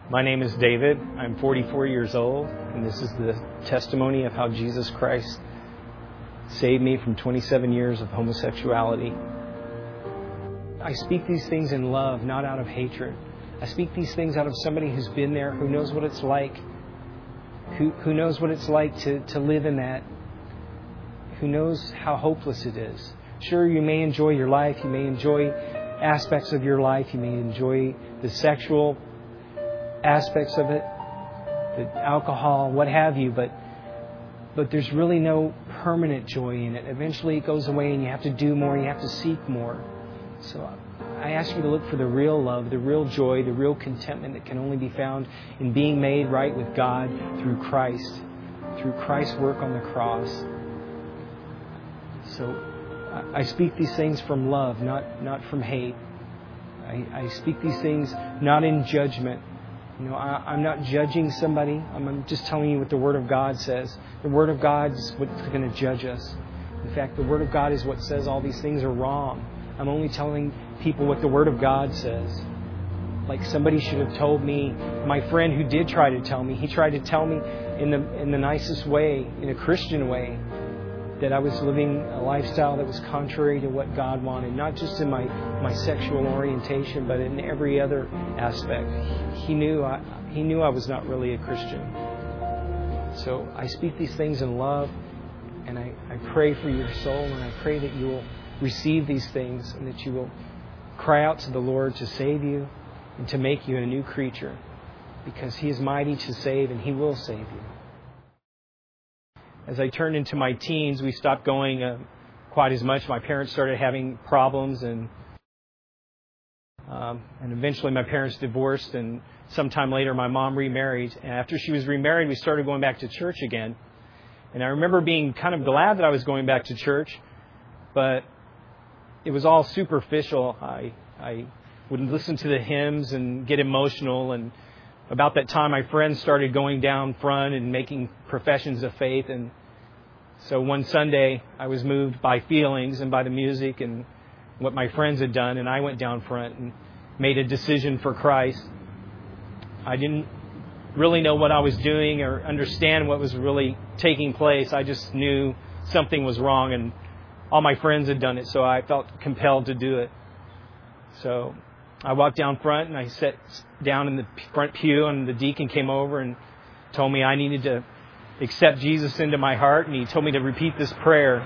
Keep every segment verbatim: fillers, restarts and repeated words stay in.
My name is David. I'm forty-four years old, and this is the testimony of how Jesus Christ saved me from twenty-seven years of homosexuality. I speak these things in love, not out of hatred. I speak these things out of somebody who's been there, who knows what it's like, who, who knows what it's like to, to live in that, who knows how hopeless it is. Sure, you may enjoy your life, you may enjoy aspects of your life, you may enjoy the sexual aspects of it, the alcohol, what have you, but but there's really no permanent joy in it. Eventually it goes away and you have to do more, you have to seek more. So I ask you to look for the real love, the real joy, the real contentment that can only be found in being made right with God through Christ, through Christ's work on the cross. So I speak these things from love, not, not from hate. I, I speak these things not in judgment. You know, I, I'm not judging somebody. I'm, I'm just telling you what the Word of God says. The Word of God is what's going to judge us. In fact, the Word of God is what says all these things are wrong. I'm only telling people what the Word of God says. Like somebody should have told me, my friend who did try to tell me, he tried to tell me in the in the nicest way, in a Christian way, that I was living a lifestyle that was contrary to what God wanted, not just in my, my sexual orientation, but in every other aspect. He knew I, he knew I was not really a Christian. So I speak these things in love, and I, I pray for your soul, and I pray that you will receive these things, and that you will cry out to the Lord to save you and to make you a new creature, because He is mighty to save, and He will save you. As I turned into my teens, we stopped going uh, quite as much. My parents started having problems, and um, and eventually my parents divorced, and sometime later my mom remarried. And after she was remarried, we started going back to church again. And I remember being kind of glad that I was going back to church, but it was all superficial. I I would listen to the hymns and get emotional, and about that time, my friends started going down front and making professions of faith. And so one Sunday, I was moved by feelings and by the music and what my friends had done. And I went down front and made a decision for Christ. I didn't really know what I was doing or understand what was really taking place. I just knew something was wrong, and all my friends had done it. So I felt compelled to do it. So I walked down front and I sat down in the front pew, and the deacon came over and told me I needed to accept Jesus into my heart, and he told me to repeat this prayer.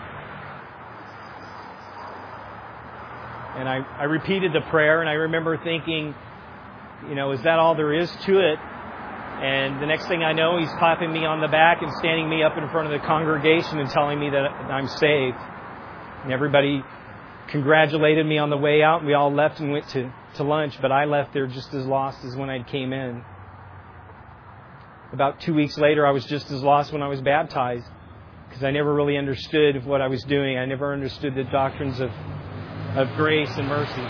And I, I repeated the prayer, and I remember thinking, you know, is that all there is to it? And the next thing I know, he's clapping me on the back and standing me up in front of the congregation and telling me that I'm saved. And everybody congratulated me on the way out, and we all left and went to, to lunch, but I left there just as lost as when I came in. About two weeks later, I was just as lost when I was baptized, because I never really understood what I was doing. I never understood the doctrines of, of grace and mercy.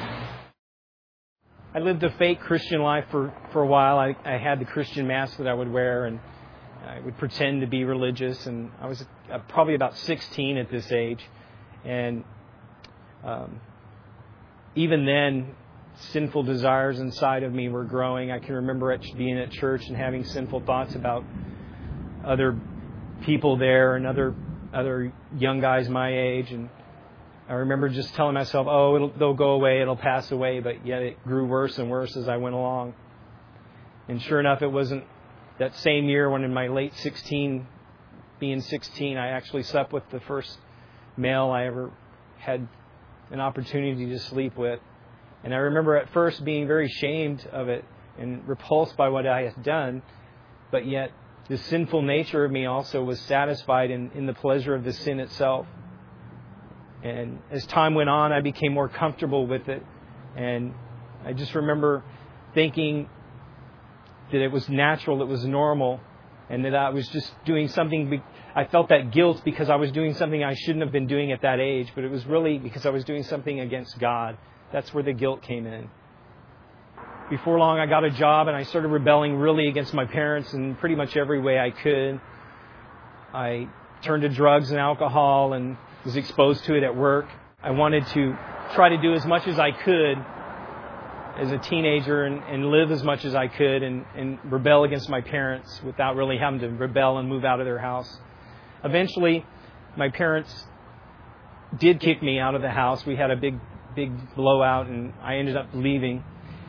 I lived a fake Christian life for, for a while. I, I had the Christian mask that I would wear, and I would pretend to be religious, and I was uh, probably about sixteen at this age, and Um, even then, sinful desires inside of me were growing. I can remember at, being at church and having sinful thoughts about other people there and other other young guys my age. And I remember just telling myself, "Oh, it'll, they'll go away. It'll pass away." But yet it grew worse and worse as I went along. And sure enough, it wasn't that same year when in my late sixteen, being sixteen, I actually slept with the first male I ever had an opportunity to sleep with. And I remember at first being very ashamed of it and repulsed by what I had done, but yet the sinful nature of me also was satisfied in, in the pleasure of the sin itself. And as time went on, I became more comfortable with it, and I just remember thinking that it was natural, it was normal, and that I was just doing something. Be- I felt that guilt because I was doing something I shouldn't have been doing at that age, but it was really because I was doing something against God. That's where the guilt came in. Before long, I got a job, and I started rebelling really against my parents in pretty much every way I could. I turned to drugs and alcohol and was exposed to it at work. I wanted to try to do as much as I could as a teenager and, and live as much as I could and, and rebel against my parents without really having to rebel and move out of their house. Eventually, my parents did kick me out of the house. We had a big, big blowout, and I ended up leaving.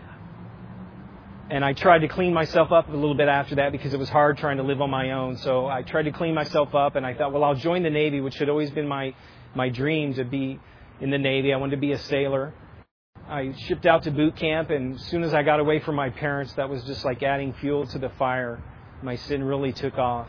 And I tried to clean myself up a little bit after that because it was hard trying to live on my own. So I tried to clean myself up, and I thought, well, I'll join the Navy, which had always been my, my dream to be in the Navy. I wanted to be a sailor. I shipped out to boot camp, and as soon as I got away from my parents, that was just like adding fuel to the fire. My sin really took off.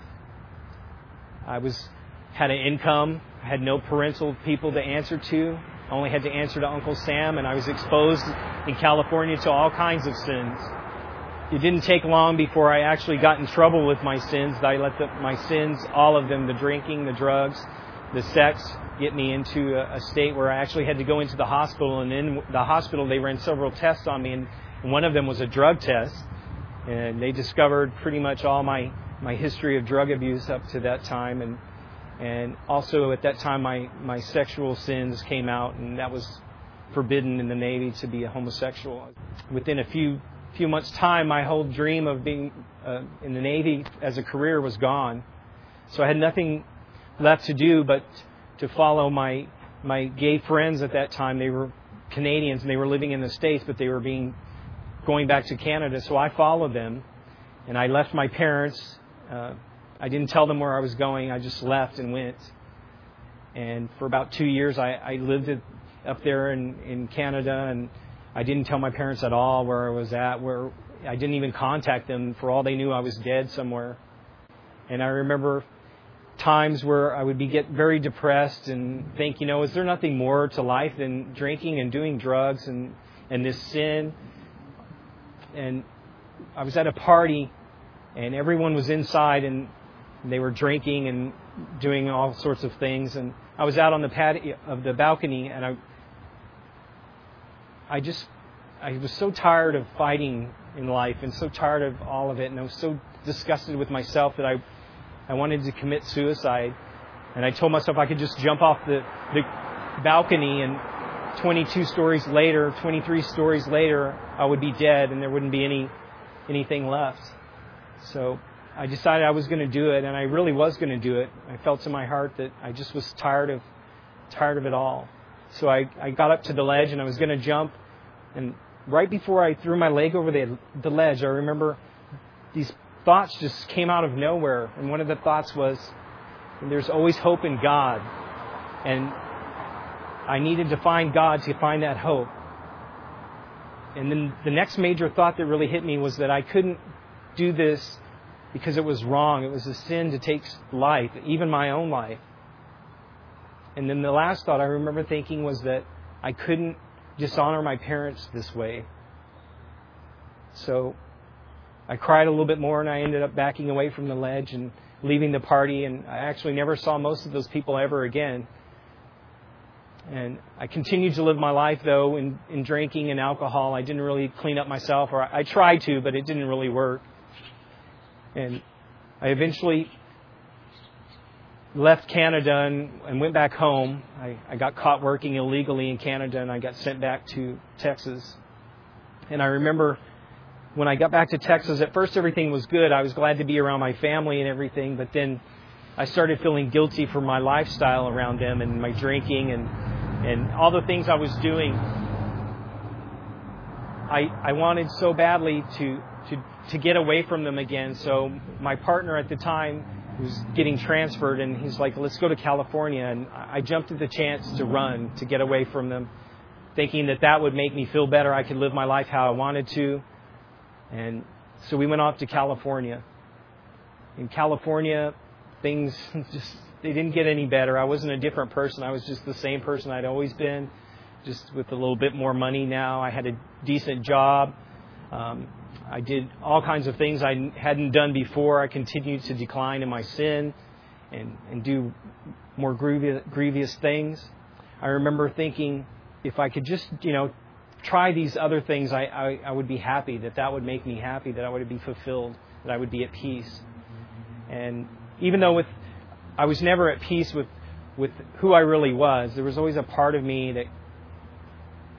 I was had an income. I had no parental people to answer to. I only had to answer to Uncle Sam, and I was exposed in California to all kinds of sins. It didn't take long before I actually got in trouble with my sins. I let the, my sins, all of them, the drinking, the drugs, the sex, get me into a, a state where I actually had to go into the hospital. And in the hospital, they ran several tests on me, and one of them was a drug test. And they discovered pretty much all my, my history of drug abuse up to that time. And and also at that time, my, my sexual sins came out, and that was forbidden in the Navy to be a homosexual. Within a few few months' time, my whole dream of being uh, in the Navy as a career was gone. So I had nothing left to do but to follow my my gay friends at that time. They were Canadians, and they were living in the States, but they were being going back to Canada. So I followed them, and I left my parents. Uh, I didn't tell them where I was going. I just left and went. And for about two years, I, I lived up there in, in Canada, and I didn't tell my parents at all where I was at. Where I didn't even contact them. For all they knew, I was dead somewhere. And I remember times where I would be get very depressed and think, you know, is there nothing more to life than drinking and doing drugs and, and this sin? And I was at a party, and everyone was inside, and they were drinking and doing all sorts of things. And I was out on the patio of the balcony, and I, I just, I was so tired of fighting in life and so tired of all of it, and I was so disgusted with myself that I, I wanted to commit suicide. And I told myself I could just jump off the, the balcony, and twenty-two stories later, twenty-three stories later, I would be dead, and there wouldn't be any anything left. So I decided I was going to do it, and I really was going to do it. I felt in my heart that I just was tired of tired of it all. So I, I got up to the ledge, and I was going to jump. And right before I threw my leg over the, the ledge, I remember these thoughts just came out of nowhere. And one of the thoughts was, there's always hope in God. And I needed to find God to find that hope. And then the next major thought that really hit me was that I couldn't do this because it was wrong. It was a sin to take life, even my own life. And then the last thought I remember thinking was that I couldn't dishonor my parents this way. So I cried a little bit more, and I ended up backing away from the ledge and leaving the party. And I actually never saw most of those people ever again. And I continued to live my life, though, in, in drinking and alcohol. I didn't really clean up myself, or I, I tried to, but it didn't really work. And I eventually left Canada and, and went back home. I, I got caught working illegally in Canada, and I got sent back to Texas. And I remember when I got back to Texas, at first everything was good. I was glad to be around my family and everything, but then I started feeling guilty for my lifestyle around them and my drinking and, and all the things I was doing. I, I wanted so badly to, to, to get away from them again. So my partner at the time was getting transferred, and he's like, let's go to California. And I jumped at the chance to run, to get away from them, thinking that that would make me feel better. I could live my life how I wanted to. And so we went off to California. In California, things just, they didn't get any better. I wasn't a different person. I was just the same person I'd always been, just with a little bit more money now. I had a decent job. Um, I did all kinds of things I hadn't done before. I continued to decline in my sin and, and do more grievous, grievous things. I remember thinking, if I could just, you know, try these other things, I, I, I would be happy, that that would make me happy, that I would be fulfilled, that I would be at peace. And even though with I was never at peace with, with who I really was, there was always a part of me that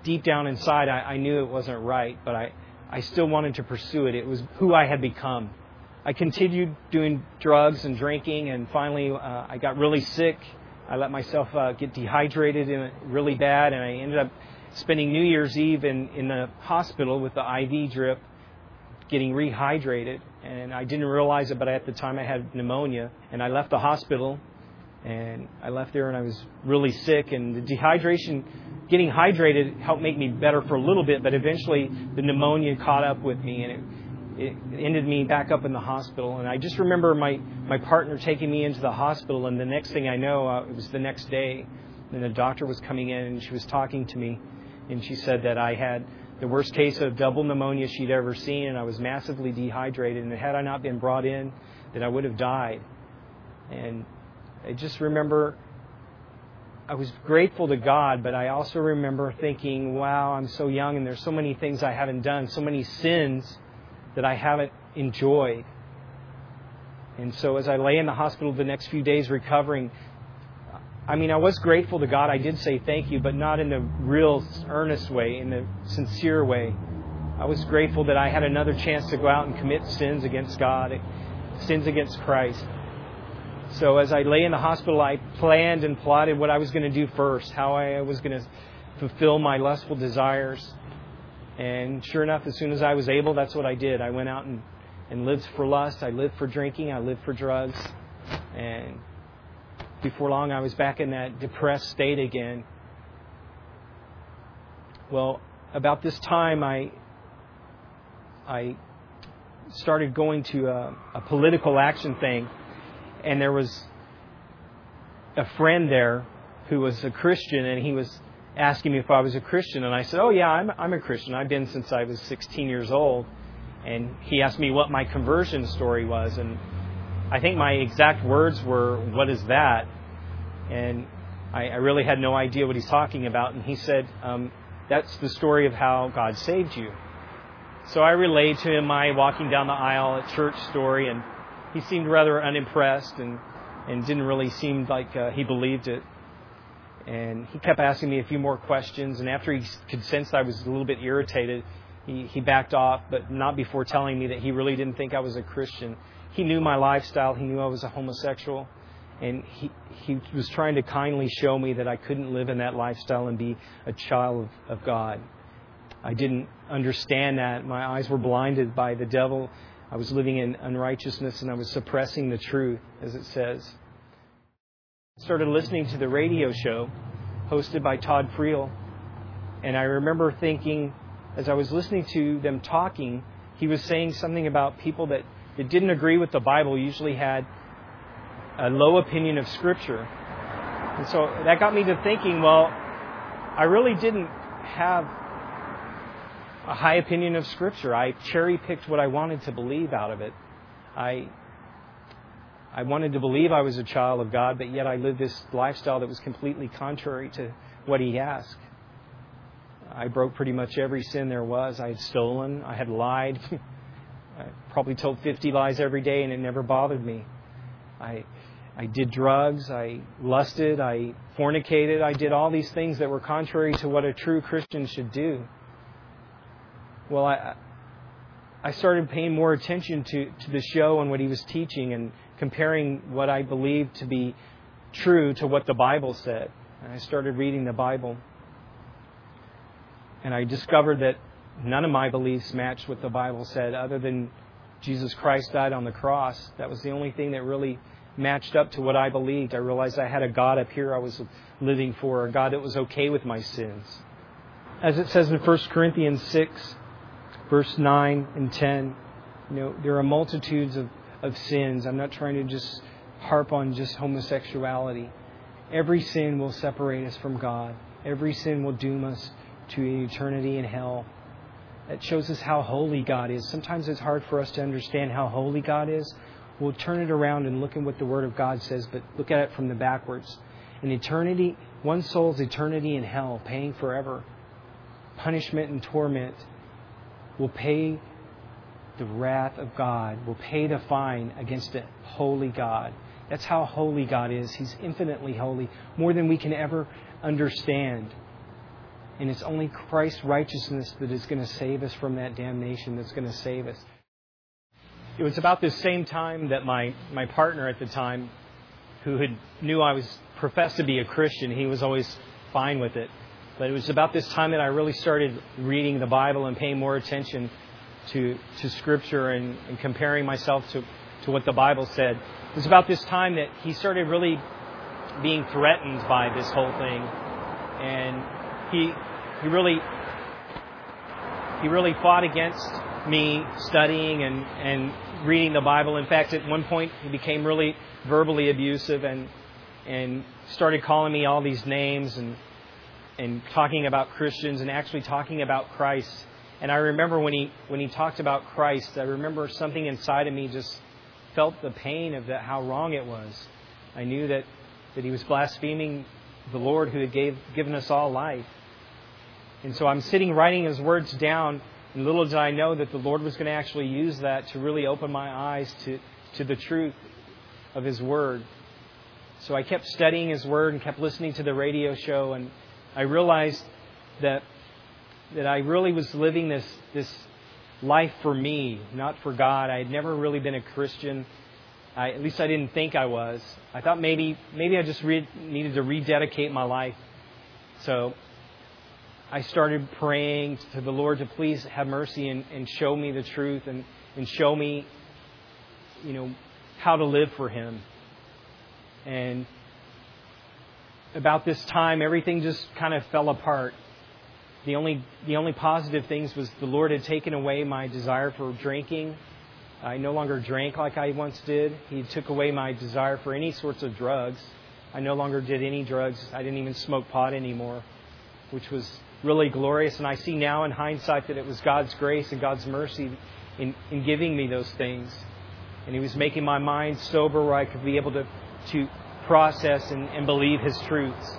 deep down inside, I, I knew it wasn't right, but I, I still wanted to pursue it. It was who I had become. I continued doing drugs and drinking, and finally uh, I got really sick. I let myself uh, get dehydrated in really bad, and I ended up spending New Year's Eve in, in the hospital with the I V drip, getting rehydrated. And I didn't realize it, but at the time I had pneumonia, and I left the hospital. And I left there and I was really sick, and the dehydration, getting hydrated helped make me better for a little bit, but eventually the pneumonia caught up with me, and it, it ended me back up in the hospital. And I just remember my, my partner taking me into the hospital, and the next thing I know, uh, it was the next day, and the doctor was coming in and she was talking to me, and she said that I had the worst case of double pneumonia she'd ever seen, and I was massively dehydrated, and had I not been brought in, that I would have died. And I just remember I was grateful to God, but I also remember thinking, wow, I'm so young and there's so many things I haven't done, so many sins that I haven't enjoyed. And so as I lay in the hospital the next few days recovering, I mean, I was grateful to God. I did say thank you, but not in the real earnest way, in the sincere way. I was grateful that I had another chance to go out and commit sins against God, sins against Christ. So as I lay in the hospital, I planned and plotted what I was going to do first, how I was going to fulfill my lustful desires. And sure enough, as soon as I was able, that's what I did. I went out and, and lived for lust. I lived for drinking. I lived for drugs. And before long, I was back in that depressed state again. Well, about this time, I I started going to a, a political action thing. And there was a friend there who was a Christian, and he was asking me if I was a Christian. And I said, oh, yeah, I'm, I'm a Christian. I've been since I was sixteen years old. And he asked me what my conversion story was. And I think my exact words were, what is that? And I, I really had no idea what he's talking about. And he said, um, that's the story of how God saved you. So I relayed to him my walking down the aisle at church story, and he seemed rather unimpressed and, and didn't really seem like uh, he believed it. And he kept asking me a few more questions. And after he could sense I was a little bit irritated, he, he backed off, but not before telling me that he really didn't think I was a Christian. He knew my lifestyle. He knew I was a homosexual. And he, he was trying to kindly show me that I couldn't live in that lifestyle and be a child of, of God. I didn't understand that. My eyes were blinded by the devil. I was living in unrighteousness, and I was suppressing the truth, as it says. I started listening to the radio show hosted by Todd Friel, and I remember thinking, as I was listening to them talking, he was saying something about people that, that didn't agree with the Bible usually had a low opinion of Scripture. And so that got me to thinking, well, I really didn't have a high opinion of Scripture. I cherry-picked what I wanted to believe out of it. I I wanted to believe I was a child of God, but yet I lived this lifestyle that was completely contrary to what He asked. I broke pretty much every sin there was. I had stolen. I had lied. I probably told fifty lies every day, and it never bothered me. I I did drugs. I lusted. I fornicated. I did all these things that were contrary to what a true Christian should do. Well, I I started paying more attention to, to the show and what he was teaching, and comparing what I believed to be true to what the Bible said. And I started reading the Bible. And I discovered that none of my beliefs matched what the Bible said, other than Jesus Christ died on the cross. That was the only thing that really matched up to what I believed. I realized I had a God up here I was living for, a God that was okay with my sins. As it says in First Corinthians six, verse nine and ten, you know, there are multitudes of, of sins. I'm not trying to just harp on just homosexuality. Every sin will separate us from God. Every sin will doom us to eternity in hell. That shows us how holy God is. Sometimes it's hard for us to understand how holy God is. We'll turn it around and look at what the Word of God says, but look at it from the backwards. In eternity, one soul's eternity in hell, paying forever. Punishment and torment will pay the wrath of God, will pay the fine against a holy God. That's how holy God is. He's infinitely holy, more than we can ever understand. And it's only Christ's righteousness that is going to save us from that damnation, that's going to save us. It was about this same time that my, my partner at the time, who had knew I was professed to be a Christian, he was always fine with it. But it was about this time that I really started reading the Bible and paying more attention to to Scripture and, and comparing myself to, to what the Bible said. It was about this time that he started really being threatened by this whole thing. And he he really he really fought against me studying and, and reading the Bible. In fact, at one point he became really verbally abusive and and started calling me all these names and and talking about Christians and actually talking about Christ. And I remember when he when he talked about Christ, I remember something inside of me just felt the pain of that, how wrong it was. I knew that, that he was blaspheming the Lord who had gave, given us all life. And so I'm sitting writing his words down, and little did I know that the Lord was going to actually use that to really open my eyes to, to the truth of His Word. So I kept studying His Word and kept listening to the radio show, and I realized that that I really was living this this life for me, not for God. I had never really been a Christian. I, at least I didn't think I was. I thought maybe maybe I just re- needed to rededicate my life. So I started praying to the Lord to please have mercy and, and show me the truth and, and show me, you know, how to live for Him. And about this time, everything just kind of fell apart. The only the only positive things was the Lord had taken away my desire for drinking. I no longer drank like I once did. He took away my desire for any sorts of drugs. I no longer did any drugs. I didn't even smoke pot anymore, which was really glorious. And I see now in hindsight that it was God's grace and God's mercy in, in giving me those things. And He was making my mind sober where I could be able to, to process and, and believe His truths.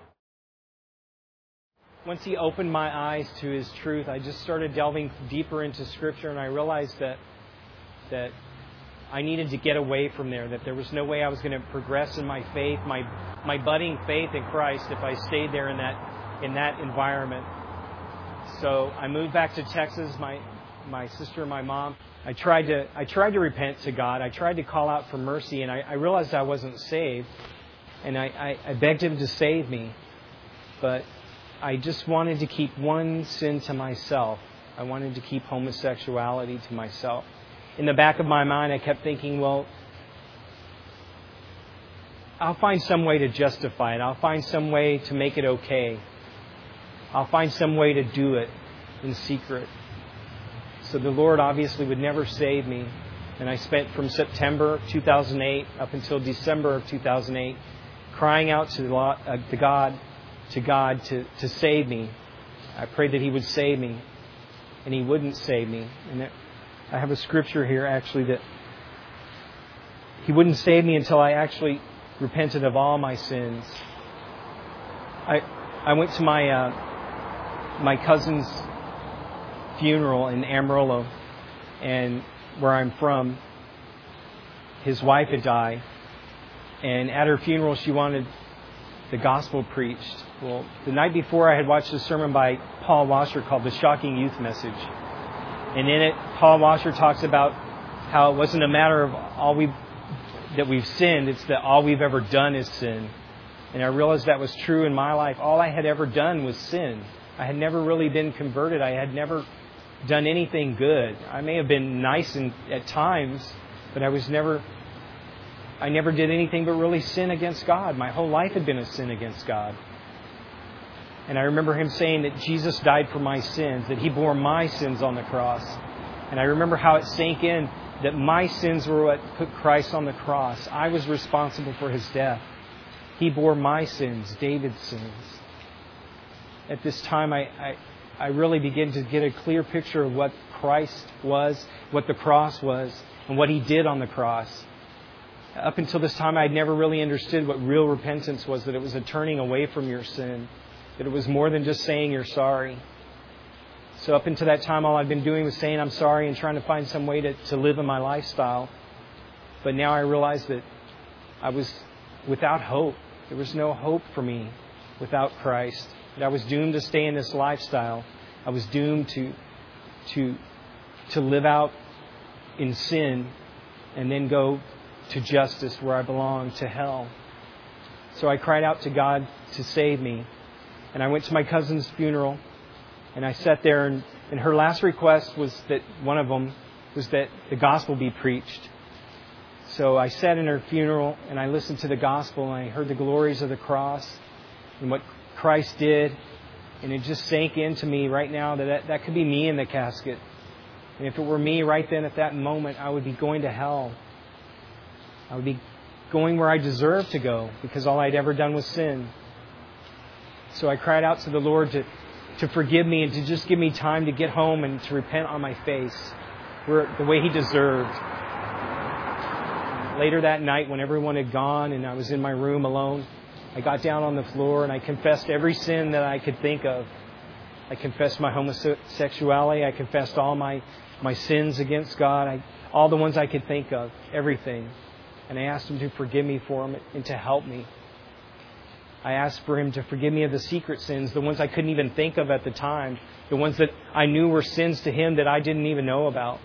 Once He opened my eyes to His truth, I just started delving deeper into Scripture, and I realized that that I needed to get away from there, that there was no way I was going to progress in my faith, my my budding faith in Christ, if I stayed there in that in that environment. So I moved back to Texas. My my sister and my mom. I tried to I tried to repent to God. I tried to call out for mercy, and I, I realized I wasn't saved, and I, I, I begged Him to save me, but I just wanted to keep one sin to myself. I wanted to keep homosexuality to myself. In the back of my mind, I kept thinking, well, I'll find some way to justify it. I'll find some way to make it okay. I'll find some way to do it in secret. So the Lord obviously would never save me. And I spent from September two thousand eight up until December of two thousand eight crying out to, uh, to God to God to, to save me. I prayed that He would save me, and He wouldn't save me. And it, I have a scripture here actually that He wouldn't save me until I actually repented of all my sins. I I went to my uh, my cousin's funeral in Amarillo, and where I'm from, his wife had died, and at her funeral she wanted the gospel preached. Well, the night before I had watched a sermon by Paul Washer called The Shocking Youth Message. And in it, Paul Washer talks about how it wasn't a matter of all we that we've sinned, it's that all we've ever done is sin. And I realized that was true in my life. All I had ever done was sin. I had never really been converted. I had never done anything good. I may have been nice in, at times, but I was never... I never did anything but really sin against God. My whole life had been a sin against God. And I remember him saying that Jesus died for my sins, that He bore my sins on the cross. And I remember how it sank in that my sins were what put Christ on the cross. I was responsible for His death. He bore my sins, David's sins. At this time, I, I, I really began to get a clear picture of what Christ was, what the cross was, and what He did on the cross. Up until this time, I had never really understood what real repentance was, that it was a turning away from your sin, that it was more than just saying you're sorry. So up until that time, all I'd been doing was saying I'm sorry and trying to find some way to, to live in my lifestyle. But now I realized that I was without hope. There was no hope for me without Christ. that I was doomed to stay in this lifestyle. I was doomed to to to live out in sin and then go to justice where I belong, to hell. So I cried out to God to save me. And I went to my cousin's funeral, and I sat there, and, and her last request was that one of them was that the gospel be preached. So I sat in her funeral, and I listened to the gospel, and I heard the glories of the cross and what Christ did. And it just sank into me right now that, that that could be me in the casket. And if it were me right then at that moment, I would be going to hell. I would be going where I deserved to go because all I'd ever done was sin. So I cried out to the Lord to, to forgive me and to just give me time to get home and to repent on my face where, the way He deserved. Later that night, when everyone had gone and I was in my room alone, I got down on the floor and I confessed every sin that I could think of. I confessed my homosexuality. I confessed all my, my sins against God. I, all the ones I could think of. Everything. And I asked Him to forgive me for them and to help me. I asked for Him to forgive me of the secret sins, the ones I couldn't even think of at the time. The ones that I knew were sins to Him that I didn't even know about.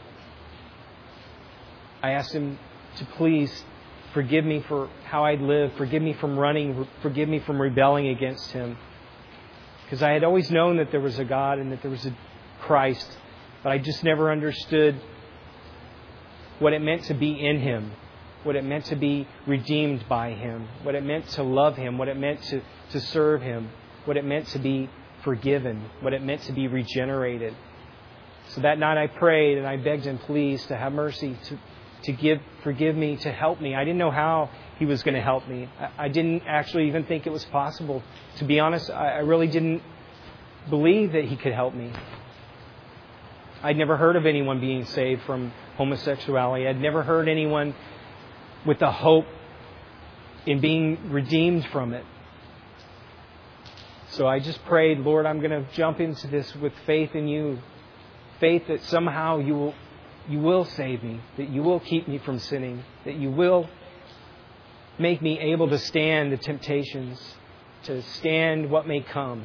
I asked Him to please forgive me for how I'd lived. Forgive me from running. Forgive me from rebelling against Him. Because I had always known that there was a God and that there was a Christ. But I just never understood what it meant to be in Him. What it meant to be redeemed by Him. What it meant to love Him. What it meant to, to serve Him. What it meant to be forgiven. What it meant to be regenerated. So that night I prayed and I begged Him, please, to have mercy, to to give, forgive me, to help me. I didn't know how He was going to help me. I, I didn't actually even think it was possible. To be honest, I, I really didn't believe that He could help me. I'd never heard of anyone being saved from homosexuality. I'd never heard anyone with a hope in being redeemed from it. So I just prayed, Lord, I'm going to jump into this with faith in You. Faith that somehow You will You will save me, that You will keep me from sinning, that You will make me able to stand the temptations, to stand what may come.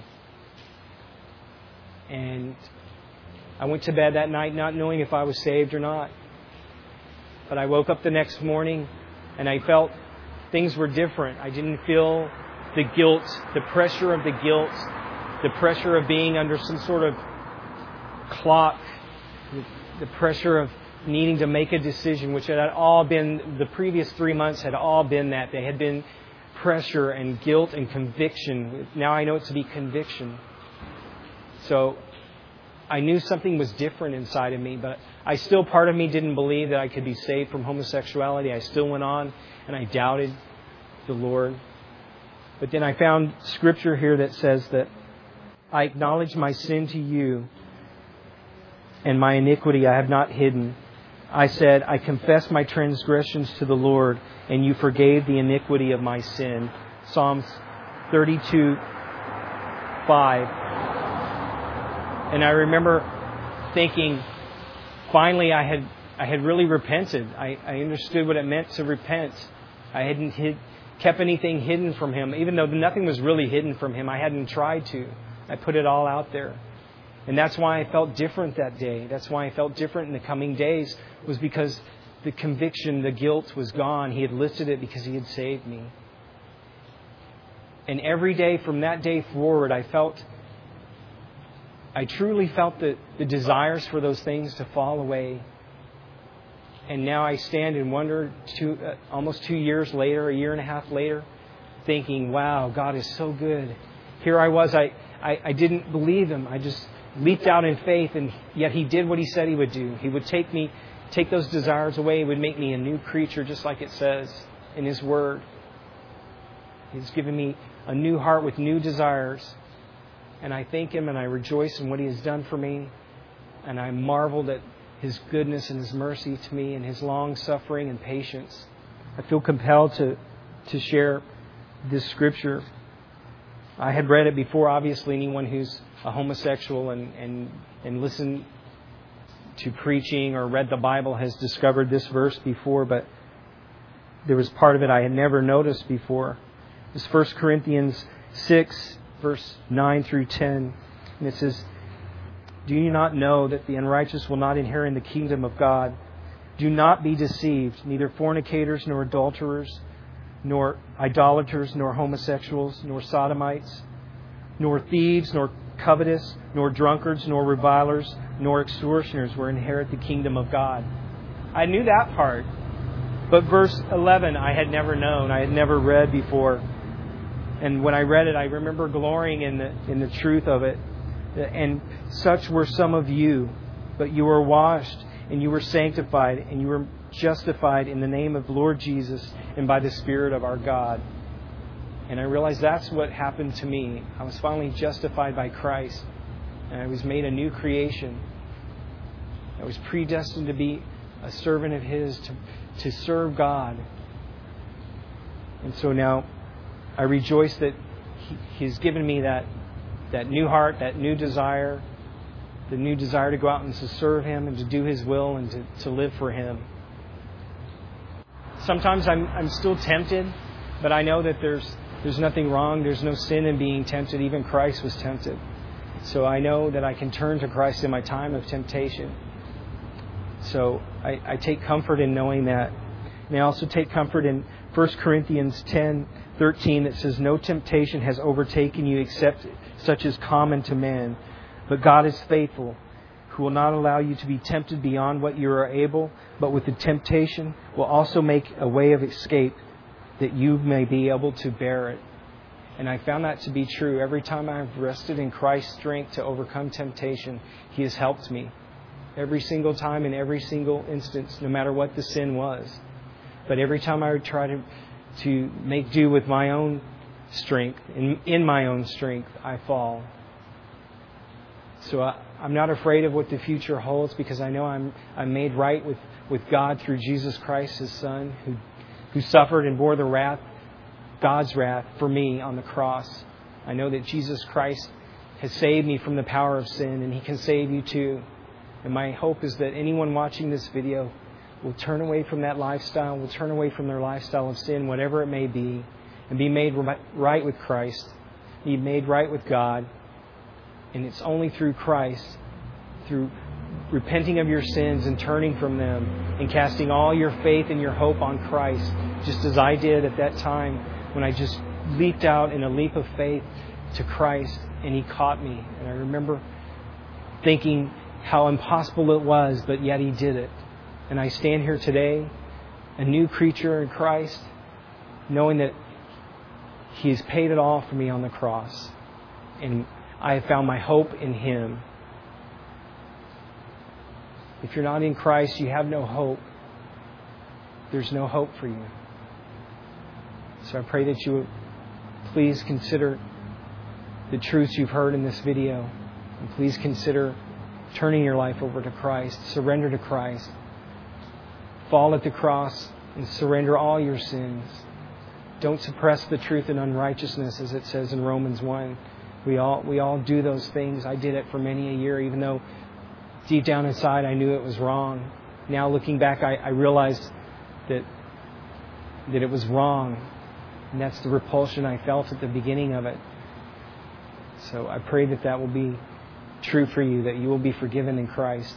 And I went to bed that night not knowing if I was saved or not. But I woke up the next morning and I felt things were different. I didn't feel the guilt, the pressure of the guilt, the pressure of being under some sort of clock, the pressure of needing to make a decision, which had all been, the previous three months had all been that. They had been pressure and guilt and conviction. Now I know it to be conviction. So I knew something was different inside of me, but I still, part of me didn't believe that I could be saved from homosexuality. I still went on and I doubted the Lord. But then I found scripture here that says that I acknowledge my sin to You, and my iniquity I have not hidden. I said, I confess my transgressions to the Lord, and You forgave the iniquity of my sin. Psalms thirty-two, five. And I remember thinking, finally I had I had really repented. I, I understood what it meant to repent. I hadn't hid, kept anything hidden from Him. Even though nothing was really hidden from Him, I hadn't tried to. I put it all out there. And that's why I felt different that day. That's why I felt different in the coming days, was because the conviction, the guilt was gone. He had lifted it because He had saved me. And every day from that day forward, I felt, I truly felt the, the desires for those things to fall away. And now I stand and wonder, two, uh, almost two years later, a year and a half later, thinking, wow, God is so good. Here I was, I, I, I didn't believe Him. I just leaped out in faith, and yet He did what He said He would do. He would take me, take those desires away. He would make me a new creature, just like it says in His Word. He's given me a new heart with new desires. And I thank Him and I rejoice in what He has done for me. And I marveled at His goodness and His mercy to me and His long suffering and patience. I feel compelled to, to share this scripture. I had read it before. Obviously, anyone who's a homosexual and, and, and listened to preaching or read the Bible has discovered this verse before, but there was part of it I had never noticed before. It's First Corinthians six, verse nine through ten. And it says, "Do you not know that the unrighteous will not inherit the kingdom of God? Do not be deceived. Neither fornicators, nor adulterers, nor idolaters, nor homosexuals, nor sodomites, nor thieves, nor covetous, nor drunkards, nor revilers, nor extortioners will inherit the kingdom of God." I knew that part. But verse eleven I had never known. I had never read before. And when I read it, I remember glorying in the in the truth of it. "And such were some of you, but you were washed, and you were sanctified, and you were justified in the name of the Lord Jesus and by the Spirit of our God." And I realized that's what happened to me. I was finally justified by Christ, and I was made a new creation. I was predestined to be a servant of His, to, to serve God. And so now I rejoice that he, He's given me that, that new heart, that new desire, the new desire to go out and to serve Him and to do His will and to, to live for Him. Sometimes I'm, I'm still tempted, but I know that there's There's nothing wrong. There's no sin in being tempted. Even Christ was tempted. So I know that I can turn to Christ in my time of temptation. So I, I take comfort in knowing that. And I also take comfort in First Corinthians ten thirteen that says, "No temptation has overtaken you except such as common to man. But God is faithful, who will not allow you to be tempted beyond what you are able, but with the temptation will also make a way of escape, that you may be able to bear it." And I found that to be true. Every time I've rested in Christ's strength to overcome temptation, He has helped me. Every single time, in every single instance, no matter what the sin was. But every time I would try to, to make do with my own strength, in, in my own strength, I fall. So I, I'm not afraid of what the future holds, because I know I'm I'm made right with, with God through Jesus Christ, His Son, who who suffered and bore the wrath, God's wrath, for me on the cross. I know that Jesus Christ has saved me from the power of sin, and He can save you too. And my hope is that anyone watching this video will turn away from that lifestyle, will turn away from their lifestyle of sin, whatever it may be, and be made right with Christ, be made right with God. And it's only through Christ, through repenting of your sins and turning from them and casting all your faith and your hope on Christ, just as I did at that time when I just leaped out in a leap of faith to Christ, and He caught me. And I remember thinking how impossible it was, but yet He did it. And I stand here today, a new creature in Christ, knowing that He has paid it all for me on the cross. And I have found my hope in Him. If you're not in Christ, you have no hope. There's no hope for you. So I pray that you would please consider the truths you've heard in this video. And please consider turning your life over to Christ. Surrender to Christ. Fall at the cross and surrender all your sins. Don't suppress the truth in unrighteousness, as it says in Romans one. We all we all do those things. I did it for many a year, even though deep down inside I knew it was wrong. Now looking back, I, I realized that that it was wrong. And that's the repulsion I felt at the beginning of it. So I pray that that will be true for you, that you will be forgiven in Christ.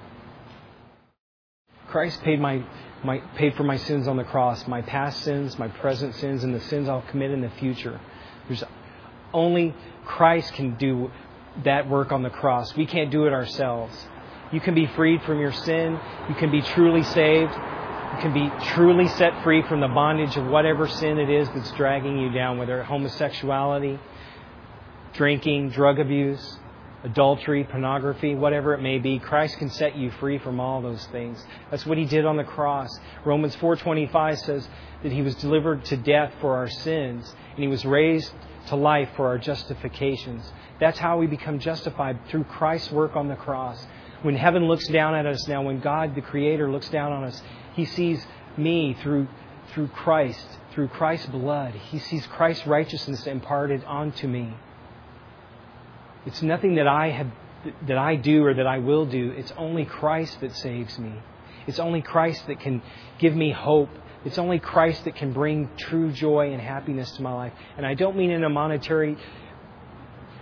Christ paid my, my paid for my sins on the cross, my past sins, my present sins, and the sins I'll commit in the future. There's only Christ can do that work on the cross. We can't do it ourselves. You can be freed from your sin. You can be truly saved. You can be truly set free from the bondage of whatever sin it is that's dragging you down, whether homosexuality, drinking, drug abuse, adultery, pornography, whatever it may be. Christ can set you free from all those things. That's what He did on the cross. Romans four twenty-five says that He was delivered to death for our sins, and He was raised to life for our justifications. That's how we become justified, through Christ's work on the cross. When heaven looks down at us now, when God, the Creator, looks down on us, He sees me through through Christ, through Christ's blood. He sees Christ's righteousness imparted onto me. It's nothing that I have, that I do or that I will do. It's only Christ that saves me. It's only Christ that can give me hope. It's only Christ that can bring true joy and happiness to my life. And I don't mean in a monetary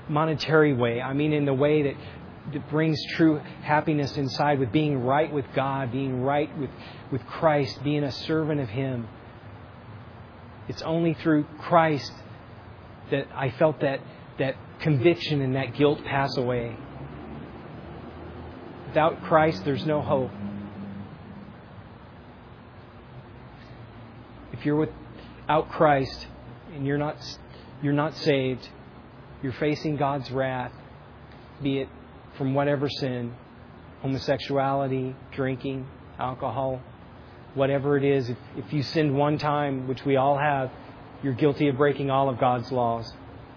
monetary way. I mean in the way that, that brings true happiness inside, with being right with God, being right with, with Christ, being a servant of Him. It's only through Christ that I felt that, that conviction and that guilt pass away. Without Christ, there's no hope. If you're without Christ and you're not you're not saved, you're facing God's wrath, be it from whatever sin, homosexuality, drinking, alcohol, whatever it is. If, if you sinned one time, which we all have, you're guilty of breaking all of God's laws.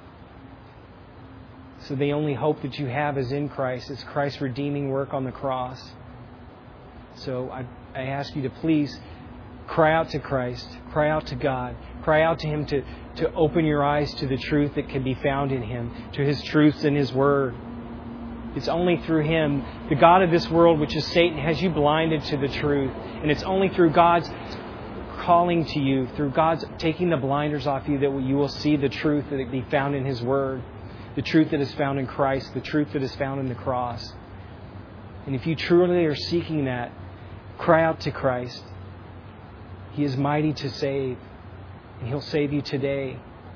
So the only hope that you have is in Christ. It's Christ's redeeming work on the cross. So I, I ask you to please cry out to Christ. Cry out to God. Cry out to Him to, to open your eyes to the truth that can be found in Him, to His truths in His Word. It's only through Him, the God of this world, which is Satan, has you blinded to the truth. And it's only through God's calling to you, through God's taking the blinders off you, that you will see the truth that be found in His Word. The truth that is found in Christ, the truth that is found in the cross. And if you truly are seeking that, cry out to Christ. He is mighty to save, and He'll save you today.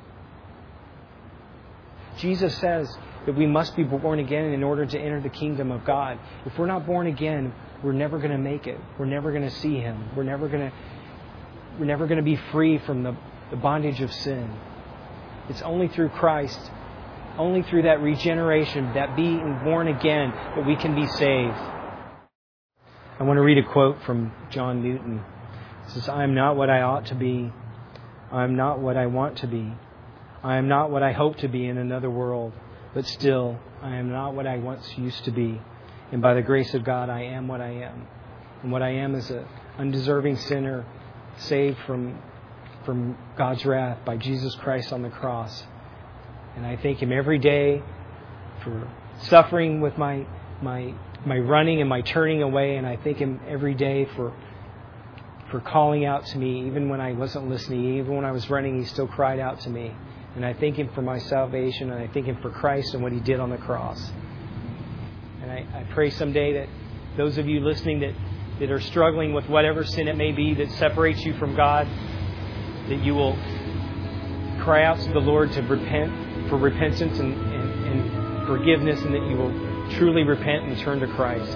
Jesus says that we must be born again in order to enter the kingdom of God. If we're not born again, we're never going to make it. We're never going to see Him. We're never going to we're never going to be free from the, the bondage of sin. It's only through Christ, only through that regeneration, that being born again, that we can be saved. I want to read a quote from John Newton. It says, "I am not what I ought to be. I am not what I want to be. I am not what I hope to be in another world. But still, I am not what I once used to be. And by the grace of God, I am what I am. And what I am is an undeserving sinner, saved from, from God's wrath by Jesus Christ on the cross. And I thank Him every day for suffering with my my my running and my turning away. And I thank Him every day for for calling out to me, even when I wasn't listening, even when I was running, He still cried out to me. And I thank Him for my salvation, and I thank Him for Christ and what He did on the cross. And I, I pray someday that those of you listening that, that are struggling with whatever sin it may be that separates you from God, that you will cry out to the Lord to repent, for repentance and, and, and forgiveness, and that you will truly repent and turn to Christ.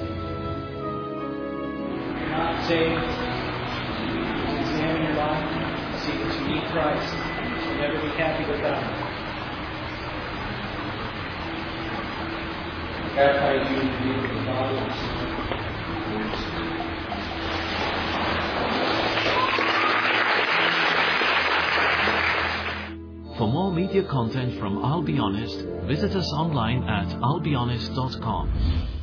Not saved. Examine your life. See that you need Christ. You'll never be happy without Him. I baptize you in the name of the Father and the Son and the Holy Spirit. For more media content from I'll Be Honest, visit us online at I'll Be Honest dot com.